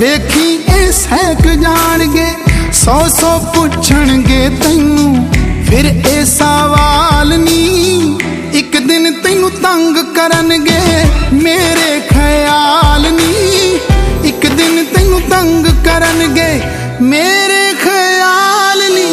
वेखी ए सहक जाणगे, 100 पुछणगे तैनू फिर ए सवाल नी। एक दिन तैनू तंग करनगे मेरे ख्याल नी, एक दिन तैनू तंग करनगे मेरे ख्याल नी।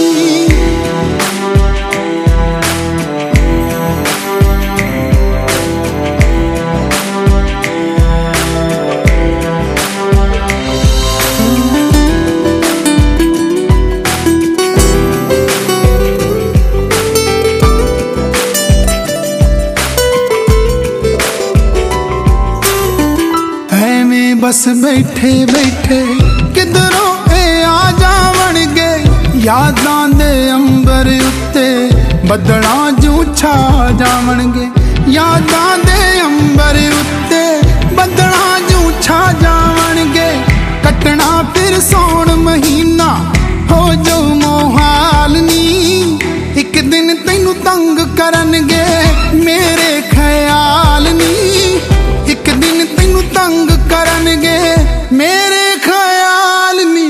बस बैठे बैठे किधरों ए आ जावणगे, यादां दे अंबर उत्ते बदलां जू छा जावणगे, यादां दे अंबर उत्ते बदलां जू छा जावणगे। कटना फिर सौण महीना हो जो मोहाल नी, एक दिन तैनू तंग करनगे मेरे ख्याल नी, एक दिन तैनू तंग करनगे मेरे ख्याल नी।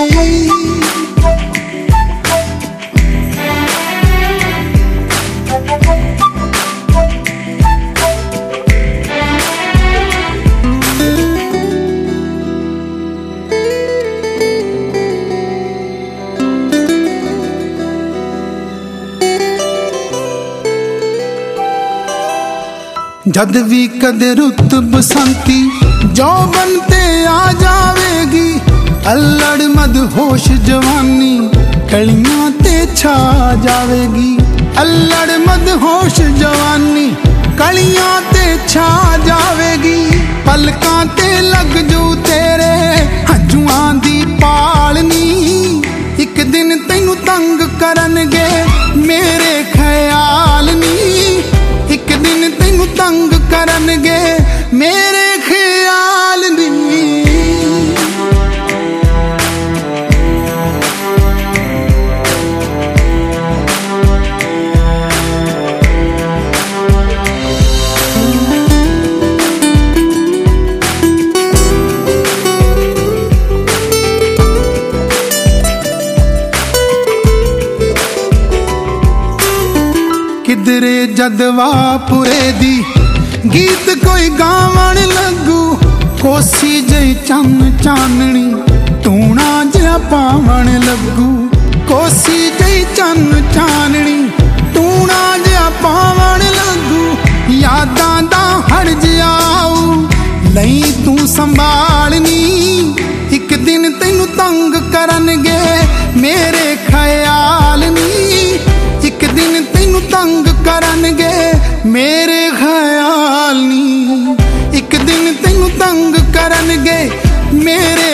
जद भी कदे रुत बसंती जौबन ते आ जावेगी, अल्लड़ मदहोश जवानी कलियां ते छा जावेगी, अल्लड़ मदहोश जवानी कलियां ते छा जावेगी। पलकां ते लग जू तेरे हंजुआं दी पालनी, एक दिन तैनू तंग करनगे मेरे ख्याल नी, एक दिन तैनू तंग करनगे मेरे ख्याल नी। किधरे जदवापुरे दी गीत कोई गावण लगू, कोसी जई चन चाननी टूणा जिहा पावण लगू, कोसी जई चन चाननी टूणा जिहा पावण लगू। यादां दा हड़ जियाऊ लई तू संभालनी, एक दिन तैनू तंग करनगे मेरे ख्याल नी, एक दिन तैनू तंग करनगे मेरे ख्याल नी, एक दिन तैनू तंग करनगे मेरे